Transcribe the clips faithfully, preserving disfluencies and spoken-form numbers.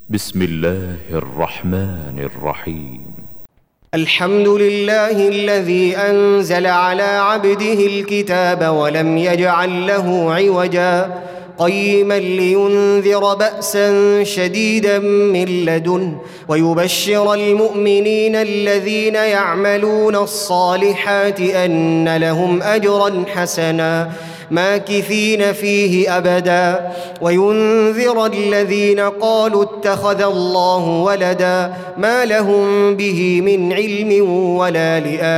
بسم الله الرحمن الرحيم. الحمد لله الذي أنزل على عبده الكتاب ولم يجعل له عوجا قيما لينذر بأسا شديدا من لدنه ويبشر المؤمنين الذين يعملون الصالحات أن لهم أجرا حسنا ماكثين فيه أبدا وينذر الذين قالوا اتخذ الله ولدا ما لهم به من علم ولا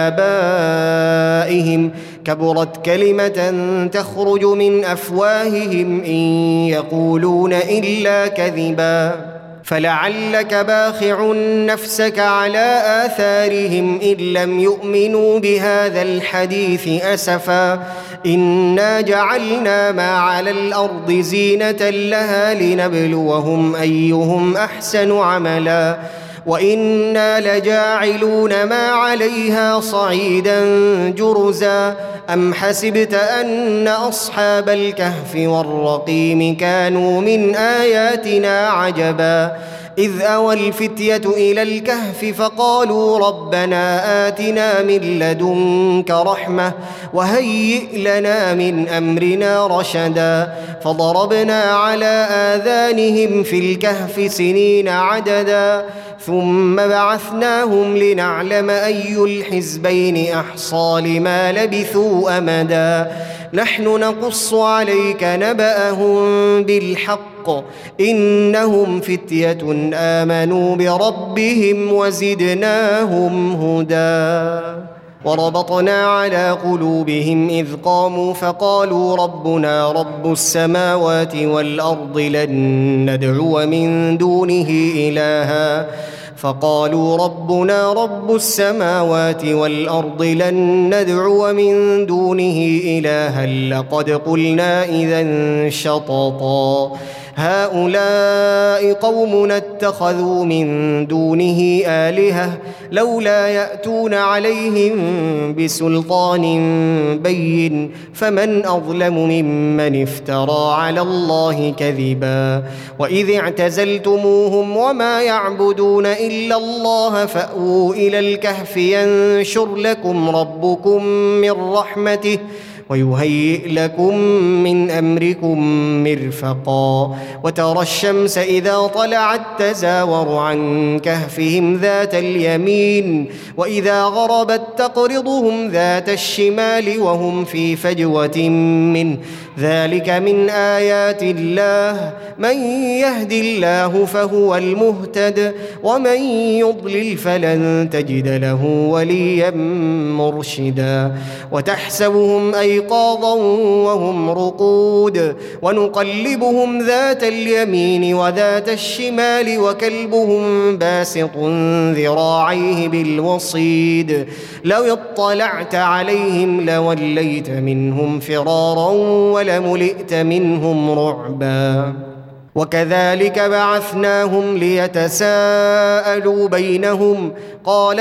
لآبائهم كبرت كلمة تخرج من أفواههم إن يقولون إلا كذبا فلعلك باخع نفسك على آثارهم إن لم يؤمنوا بهذا الحديث أسفا إنا جعلنا ما على الأرض زينة لها لنبلوهم أيهم أحسن عملا وإنا لجاعلون ما عليها صعيدا جرزا أم حسبت أن أصحاب الكهف والرقيم كانوا من آياتنا عجبا إذ أوى الفتية إلى الكهف فقالوا ربنا آتنا من لدنك رحمة وهيئ لنا من أمرنا رشدا فضربنا على آذانهم في الكهف سنين عددا ثم بعثناهم لنعلم أي الحزبين أحصى لما لبثوا أمدا نحن نقص عليك نبأهم بالحق إنهم فتية آمنوا بربهم وزدناهم هدى وربطنا على قلوبهم إذ قاموا فقالوا ربنا رب السماوات والأرض لن ندعو من دونه إلها فقالوا ربنا رب السماوات والأرض لن ندعو من دونه إلها لقد قلنا إذا شططا هؤلاء قومنا اتخذوا من دونه آلهة لولا يأتون عليهم بسلطان بين فمن أظلم ممن افترى على الله كذبا وإذ اعتزلتموهم وما يعبدون إلا الله فأووا إلى الكهف ينشر لكم ربكم من رحمته ويهيئ لكم من أمركم مرفقا وترى الشمس إذا طلعت تزاور عن كهفهم ذات اليمين وإذا غربت تقرضهم ذات الشمال وهم في فجوة منه ذلك من آيات الله من يهد الله فهو المهتد ومن يضلل فلن تجد له وليا مرشدا وتحسبهم أيقاظا وهم رقود ونقلبهم ذات اليمين وذات الشمال وكلبهم باسط ذراعيه بالوصيد لو اطلعت عليهم لوليت منهم فرارا ولملئت منهم رعبا وكذلك بعثناهم ليتساءلوا بينهم قال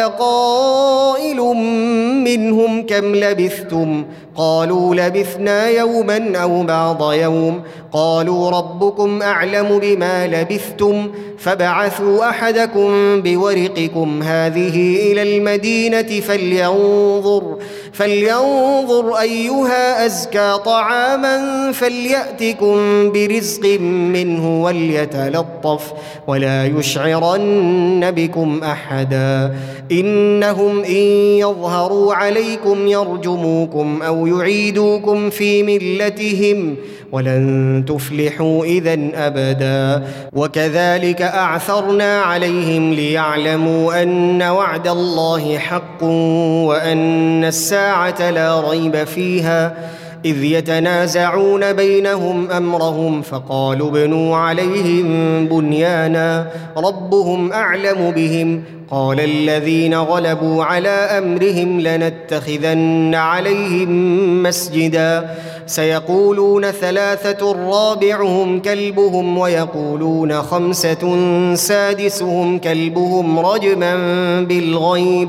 قائل منهم كم لبثتم قالوا لبثنا يوما أو بعض يوم قالوا ربكم أعلم بما لبثتم فابعثوا أحدكم بورقكم هذه إلى المدينة فلينظر فلينظر أيها أزكى طعاما فليأتكم برزق منه وليتلطف ولا يشعرن بكم أحدا إنهم إن يظهروا عليكم يرجموكم أو يعيدوكم في ملتهم ولن تفلحوا إذن أبدا وكذلك أعثرنا عليهم ليعلموا أن وعد الله حق وأن الساعة لا ريب فيها إذ يتنازعون بينهم أمرهم فقالوا ابنوا عليهم بنيانا ربهم أعلم بهم قال الذين غلبوا على أمرهم لنتخذن عليهم مسجدا سيقولون ثلاثة رابعهم كلبهم ويقولون خمسة سادسهم كلبهم رجما بالغيب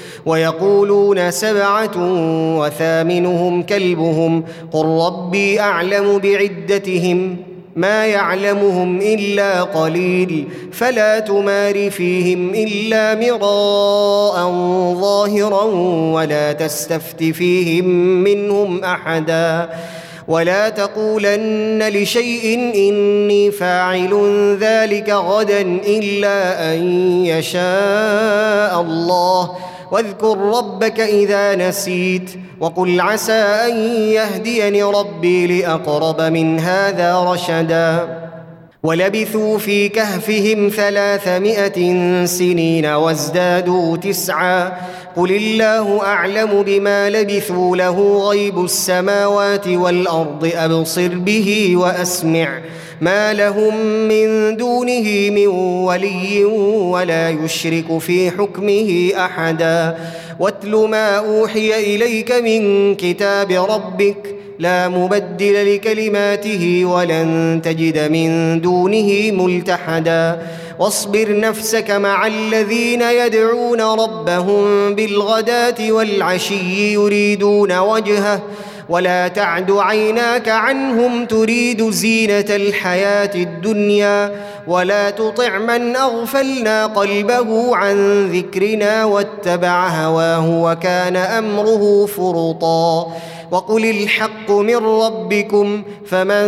ويقولون سبعة وثامنهم كلبهم قل ربي أعلم بعدتهم ما يعلمهم إلا قليل فلا تمار فيهم إلا مراء ظاهرا ولا تستفت فيهم منهم أحدا ولا تقولن لشيء إني فاعل ذلك غدا إلا أن يشاء الله واذكر ربك إذا نسيت وقل عسى أن يهديني ربي لأقرب من هذا رشدا ولبثوا في كهفهم ثلاثمائة سنين وازدادوا تسعا قل الله أعلم بما لبثوا له غيب السماوات والأرض أبصر به وأسمع ما لهم من دونه من ولي ولا يشرك في حكمه أحدا واتل ما أوحي إليك من كتاب ربك لا مبدل لكلماته ولن تجد من دونه ملتحدا واصبر نفسك مع الذين يدعون ربهم بالغداة والعشي يريدون وجهه ولا تعد عيناك عنهم تريد زينة الحياة الدنيا ولا تطع من أغفلنا قلبه عن ذكرنا واتبع هواه وكان أمره فرطا وقل الحق من ربكم فمن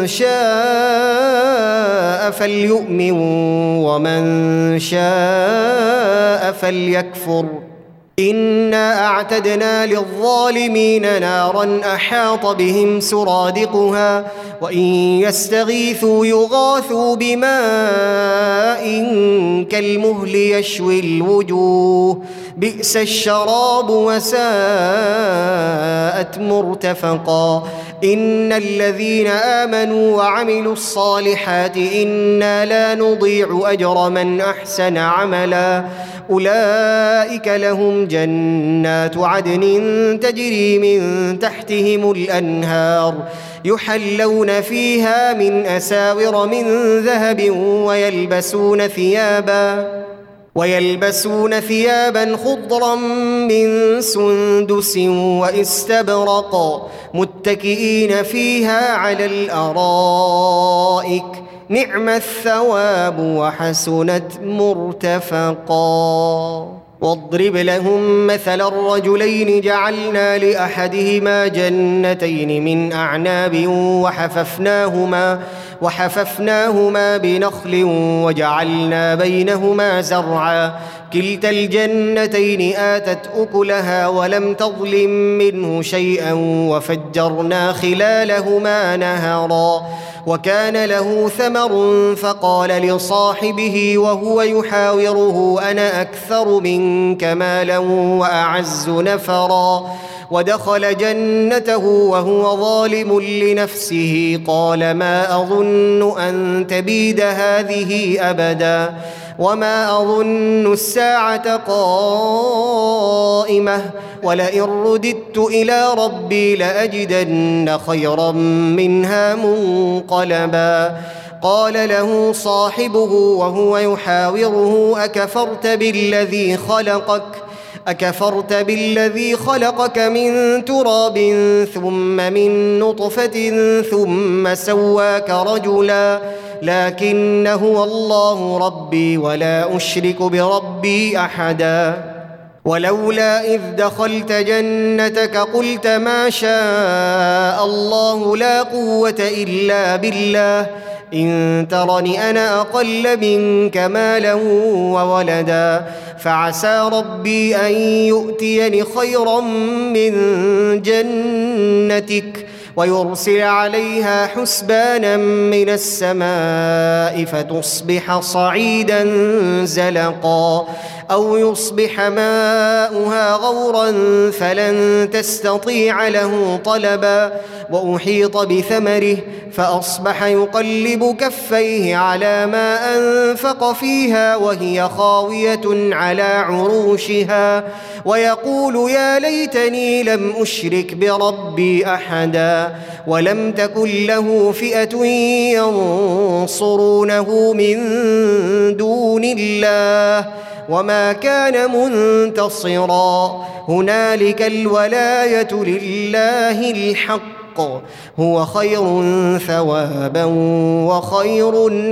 شاء فليؤمن ومن شاء فليكفر إنا أعتدنا للظالمين نارا أحاط بهم سرادقها وإن يستغيثوا يغاثوا بماء كالمهل يشوي الوجوه بئس الشراب وساءت مرتفقا إن الذين آمنوا وعملوا الصالحات إنا لا نضيع أجر من أحسن عملا أولئك لهم جنات عدن تجري من تحتهم الأنهار يحلون فيها من أساور من ذهب ويلبسون ثيابا ويلبسون ثيابا خضرا من سندس واستبرق متكئين فيها على الأرائك نعم الثواب وحسنت مرتفقا واضرب لهم مثل الرجلين جعلنا لأحدهما جنتين من أعناب وحففناهما وحففناهما بنخل وجعلنا بينهما زرعا كلتا الجنتين آتت أكلها ولم تظلم منه شيئا وفجرنا خلالهما نهرا وكان له ثمر فقال لصاحبه وهو يحاوره أنا أكثر منك مالا وأعز نفرا ودخل جنته وهو ظالم لنفسه قال ما أظن أن تبيد هذه أبدا وما أظن الساعة قائمة ولئن رددت إلى ربي لأجدن خيرا منها منقلبا قال له صاحبه وهو يحاوره أكفرت بالذي خلقك أكفرت بالذي خلقك من تراب ثم من نطفة ثم سواك رجلا لكن هو الله ربي ولا أشرك بربي أحدا ولولا إذ دخلت جنتك قلت ما شاء الله لا قوة إلا بالله إن ترني أنا أقل منك مالا وولدا فعسى ربي أن يؤتيني خيرا من جنتك ويرسل عليها حسبانا من السماء فتصبح صعيدا زلقا أو يصبح ماؤها غورا فلن تستطيع له طلبا وأحيط بثمره فأصبح يقلب كفيه على ما أنفق فيها وهي خاوية على عروشها ويقول يا ليتني لم أشرك بربي أحدا ولم تكن له فئة ينصرونه من دون الله وما كان منتصرا هنالك الولاية لله الحق هو خير ثوابا وخير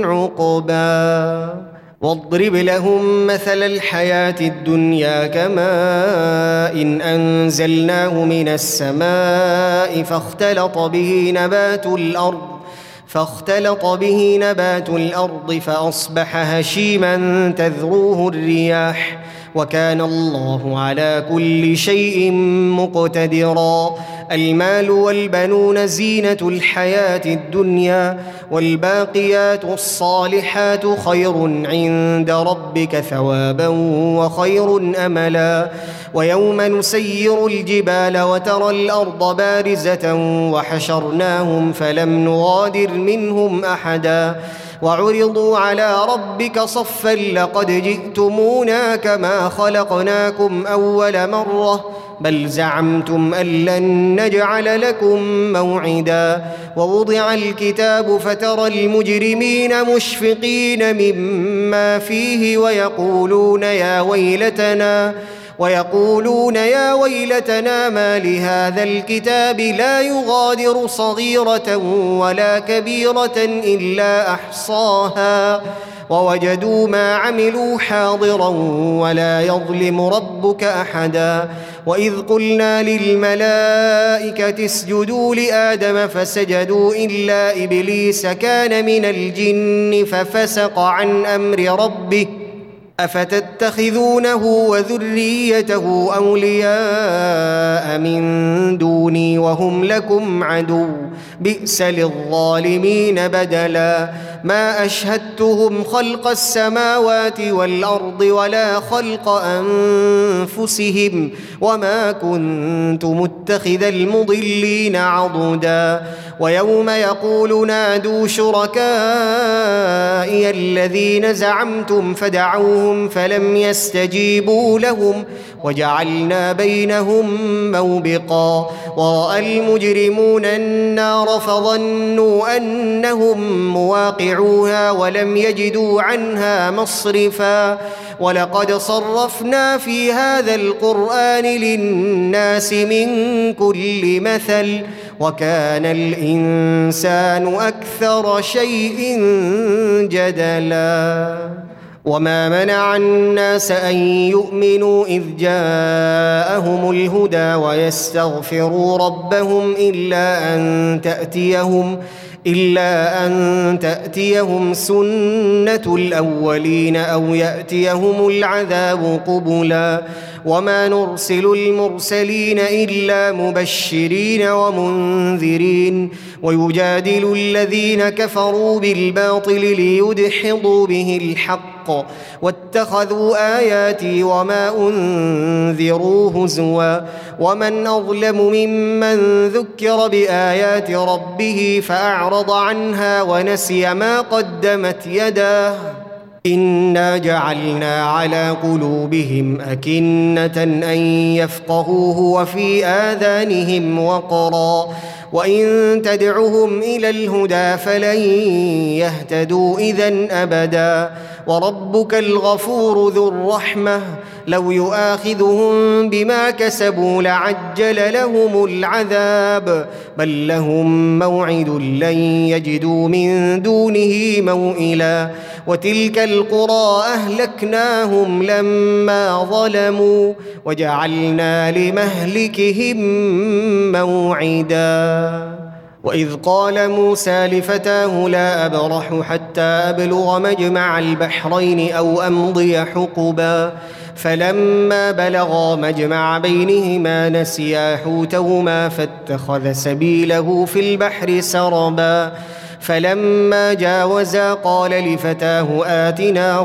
عقبا. واضرب لهم مثل الحياة الدنيا كماء إن أنزلناه من السماء فاختلط به نبات الأرض فاختلط به نبات الأرض فأصبح هشيما تذروه الرياح وكان الله على كل شيء مقتدرا. المال والبنون زينة الحياة الدنيا والباقيات الصالحات خير عند ربك ثوابا وخير أملا. ويوم نسير الجبال وترى الأرض بارزة وحشرناهم فلم نغادر منهم أحدا وعرضوا على ربك صفا لقد جئتمونا كما خلقناكم أول مرة بل زعمتم أن لن نجعل لكم موعدا. ووضع الكتاب فترى المجرمين مشفقين مما فيه ويقولون يا ويلتنا ويقولون يا ويلتنا ما لهذا الكتاب لا يغادر صغيرة ولا كبيرة إلا أحصاها ووجدوا ما عملوا حاضرا ولا يظلم ربك أحدا. وإذ قلنا للملائكة اسجدوا لآدم فسجدوا إلا إبليس كان من الجن ففسق عن أمر ربه أفتتخذونه وذريته أولياء من دوني وهم لكم عدو بئس للظالمين بدلا. ما أشهدتهم خلق السماوات والأرض ولا خلق أنفسهم وما كنت متخذ المضلين عضدا. ويوم يقول نادوا شركائي الذين زعمتم فدعوهم فلم يستجيبوا لهم وجعلنا بينهم موبقا. ورأى المجرمون النار فظنوا أنهم مواقعوها ولم يجدوا عنها مصرفا. ولقد صرفنا في هذا القرآن للناس من كل مثل وكان الإنسان أكثر شيء جدلا. وما منع الناس أن يؤمنوا إذ جاءهم الهدى ويستغفروا ربهم إلا أن تأتيهم إلا أن تأتيهم سنة الأولين أو يأتيهم العذاب قبلا. وما نرسل المرسلين إلا مبشرين ومنذرين ويجادل الذين كفروا بالباطل ليدحضوا به الحق واتخذوا آياتي وما أنذروا هزوا. ومن أظلم ممن ذكر بآيات ربه فأعرض عنها ونسي ما قدمت يداه إنا جعلنا على قلوبهم أكنة أن يفقهوه وفي آذانهم وقرا وإن تدعهم إلى الهدى فلن يهتدوا إذن أبدا. وربك الغفور ذو الرحمة لو يؤاخذهم بما كسبوا لعجل لهم العذاب بل لهم موعد لن يجدوا من دونه موئلا. وتلك القرى أهلكناهم لما ظلموا وجعلنا لمهلكهم موعدا. وإذ قال موسى لفتاه لا أبرح حتى أبلغ مجمع البحرين أو أمضي حقبا فلما بلغا مجمع بينهما نسيا حوتهما فاتخذ سبيله في البحر سربا. فلما جاوزا قال لفتاه آتنا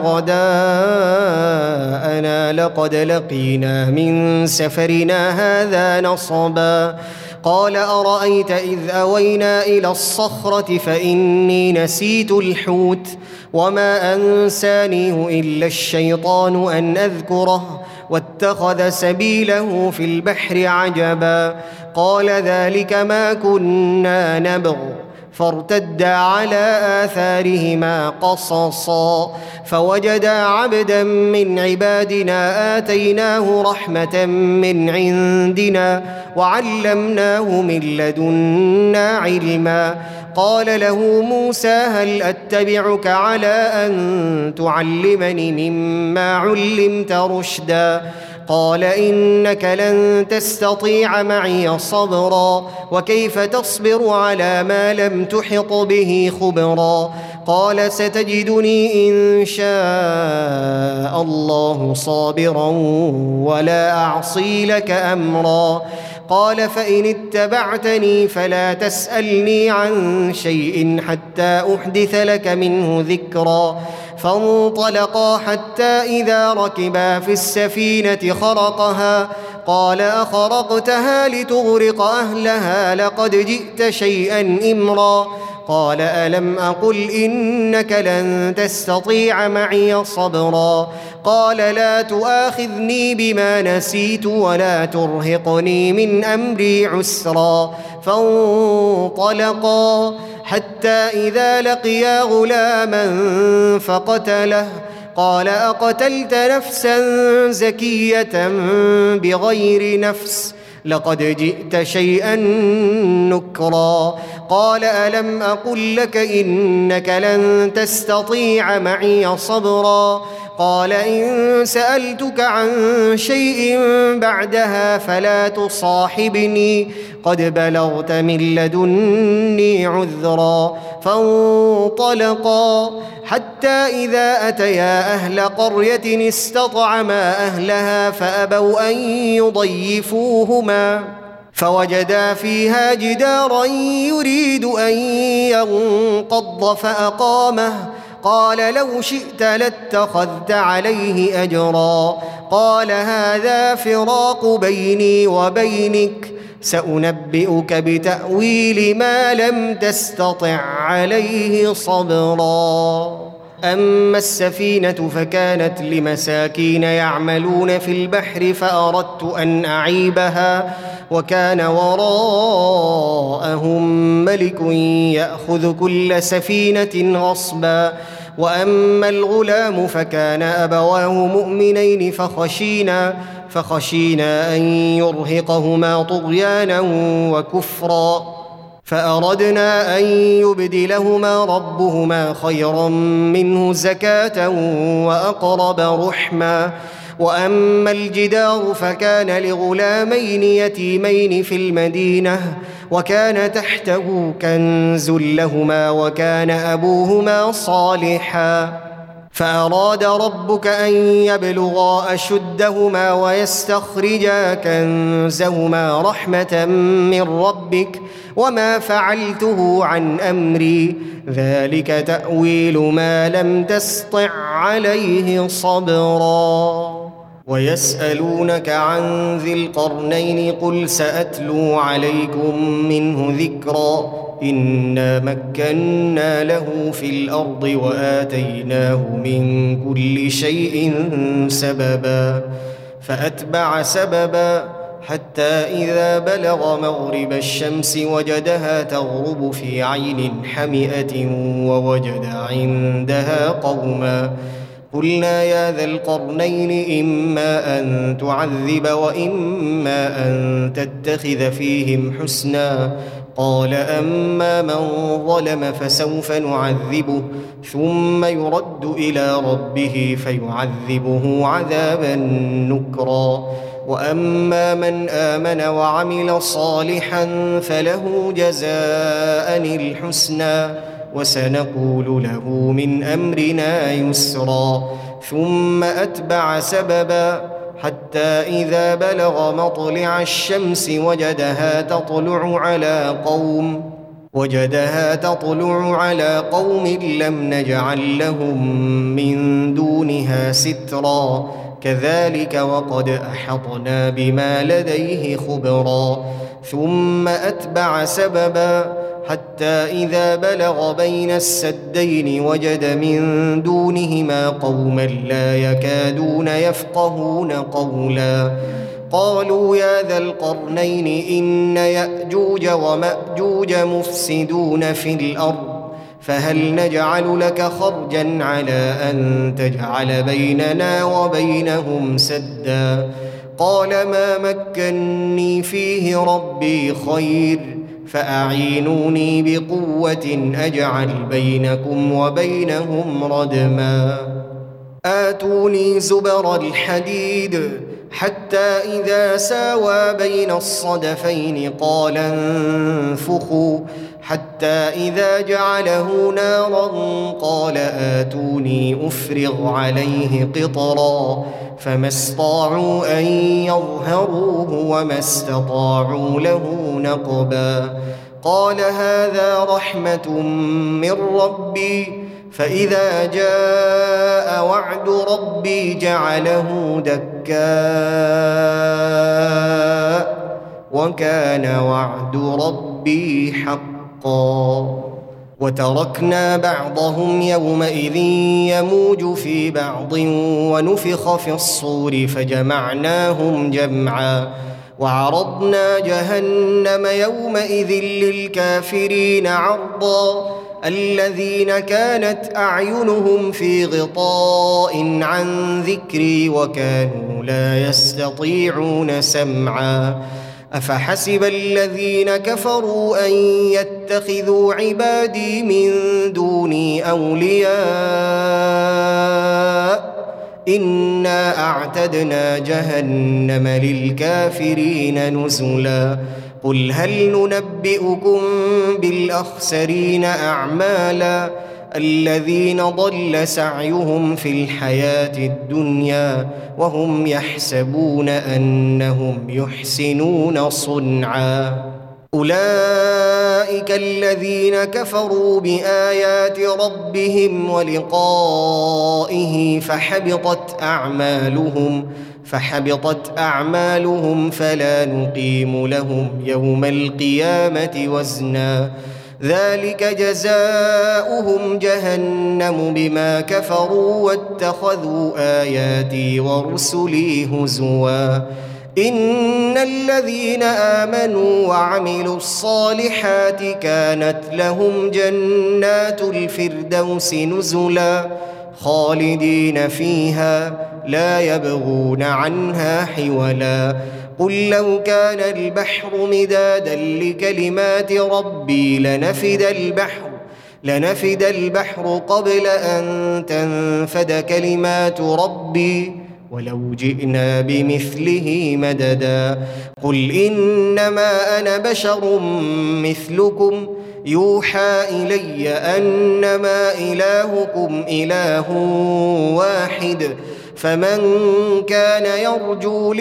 غداءنا لقد لقينا من سفرنا هذا نصبا. قال أرأيت إذ أوينا إلى الصخرة فإني نسيت الحوت وما أنسانيه إلا الشيطان أن أذكره واتخذ سبيله في البحر عجبا. قال ذلك ما كنا نبغ فارتدا على آثارهما قصصا فوجدا عبدا من عبادنا آتيناه رحمة من عندنا وعلمناه من لدنا علما. قال له موسى هل أتبعك على أن تعلمني مما علمت رشدا؟ قال إنك لن تستطيع معي صبرا وكيف تصبر على ما لم تحط به خبرا؟ قال ستجدني إن شاء الله صابرا ولا أعصي لك أمرا. قال فإن اتبعتني فلا تسألني عن شيء حتى أحدث لك منه ذكرا. فانطلقا حتى إذا ركبا في السفينة خرقها قال أخرقتها لتغرق أهلها لقد جئت شيئا إمرا. قال ألم أقل إنك لن تستطيع معي صبرا؟ قال لا تؤاخذني بما نسيت ولا ترهقني من أمري عسرا. فانطلقا حتى إذا لقيا غلاما فقتله قال أقتلت نفسا زكية بغير نفس لقد جئت شيئا نكرا. قال ألم أقل لك إنك لن تستطيع معي صبرا؟ قال إن سألتك عن شيء بعدها فلا تصاحبني قد بلغت من لدني عذرا. فانطلقا حتى إذا أتيا أهل قرية استطعما أهلها فأبوا أن يضيفوهما فوجدا فيها جدارا يريد أن ينقض فأقامه قال لو شئت لاتخذت عليه أجرا. قال هذا فراق بيني وبينك سأنبئك بتأويل ما لم تستطع عليه صبرا. أما السفينة فكانت لمساكين يعملون في البحر فأردت أن أعيبها وكان وراءهم ملك يأخذ كل سفينة غصبا. وأما الغلام فكان أبواه مؤمنين فخشينا فخشينا أن يرهقهما طغيانا وكفرا فأردنا أن يبدلهما ربهما خيرا منه زكاة وأقرب رحما. وأما الجدار فكان لغلامين يتيمين في المدينة وكان تحته كنز لهما وكان أبوهما صالحا فأراد ربك أن يبلغا أشدهما ويستخرجا كنزهما رحمة من ربك وما فعلته عن أمري ذلك تأويل ما لم تسطع عليه صبرا. ويسألونك عن ذي القرنين قل سأتلو عليكم منه ذكرا. إنا مكنا له في الأرض وآتيناه من كل شيء سببا فأتبع سببا حتى إذا بلغ مغرب الشمس وجدها تغرب في عين حمئة ووجد عندها قوما قلنا يا ذا القرنين إما أن تعذب وإما أن تتخذ فيهم حسنا. قال أما من ظلم فسوف نعذبه ثم يرد إلى ربه فيعذبه عذابا نكرا. وأما من آمن وعمل صالحا فله جزاء الحسنى وسنقول له من أمرنا يسرا. ثم أتبع سببا حتى إذا بلغ مطلع الشمس وجدها تطلع على قوم وجدها تطلع على قوم لم نجعل لهم من دونها سترا كذلك وقد أحطنا بما لديه خبرا. ثم أتبع سببا حتى إذا بلغ بين السدين وجد من دونهما قوما لا يكادون يفقهون قولا قالوا يا ذا القرنين إن يأجوج ومأجوج مفسدون في الأرض فهل نجعل لك خرجا على أن تجعل بيننا وبينهم سدا قال ما مكني فيه ربي خير فأعينوني بقوة أجعل بينكم وبينهم ردما آتوني زبر الحديد حتى إذا ساوى بين الصدفين قال انفخوا حتى إذا جعله نارا قال آتوني أفرغ عليه قطرا فما استطاعوا أن يظهروه وما استطاعوا له نقبا قال هذا رحمة من ربي فإذا جاء وعد ربي جعله دكاء وكان وعد ربي حقا وتركنا بعضهم يومئذ يموج في بعض ونفخ في الصور فجمعناهم جمعا وعرضنا جهنم يومئذ للكافرين عرضا الذين كانت أعينهم في غطاء عن ذكري وكانوا لا يستطيعون سمعا أفحسب الذين كفروا أن يتخذوا عبادي من دوني أولياء إنا أعتدنا جهنم للكافرين نزلا قل هل ننبئكم بالأخسرين أعمالا الذين ضل سعيهم في الحياة الدنيا وهم يحسبون أنهم يحسنون صنعا أولئك الذين كفروا بآيات ربهم ولقائه فحبطت أعمالهم فحبطت أعمالهم فلا نقيم لهم يوم القيامة وزنا ذلك جزاؤهم جهنم بما كفروا واتخذوا آياتي ورسلي هزوا إن الذين آمنوا وعملوا الصالحات كانت لهم جنات الفردوس نزلا خالدين فيها لا يبغون عنها حولا قل لو كان البحر مدادا لكلمات ربي لنفد البحر لنفد البحر قبل أن تنفد كلمات ربي ولو جئنا بمثله مددا قل إنما أنا بشر مثلكم يوحى إلي أنما إلهكم إله واحد فمن كان يرجو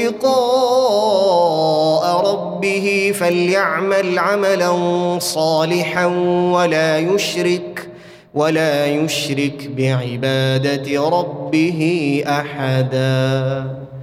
لقاء ربه فليعمل عملا صالحا ولا يشرك ولا يشرك بعبادة ربه أحدا.